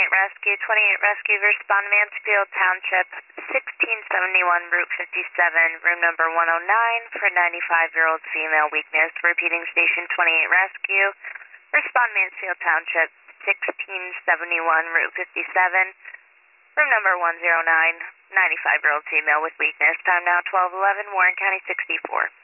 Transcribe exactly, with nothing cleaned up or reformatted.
twenty-eight Rescue. twenty-eight Rescue, respond Mansfield Township, sixteen seventy-one Route fifty-seven, room number one oh nine for ninety-five-year-old female weakness. Repeating station twenty-eight Rescue. Respond Mansfield Township, sixteen seventy-one Route fifty-seven, room number one oh nine, ninety-five-year-old female with weakness. Time now twelve eleven, Warren County sixty-four.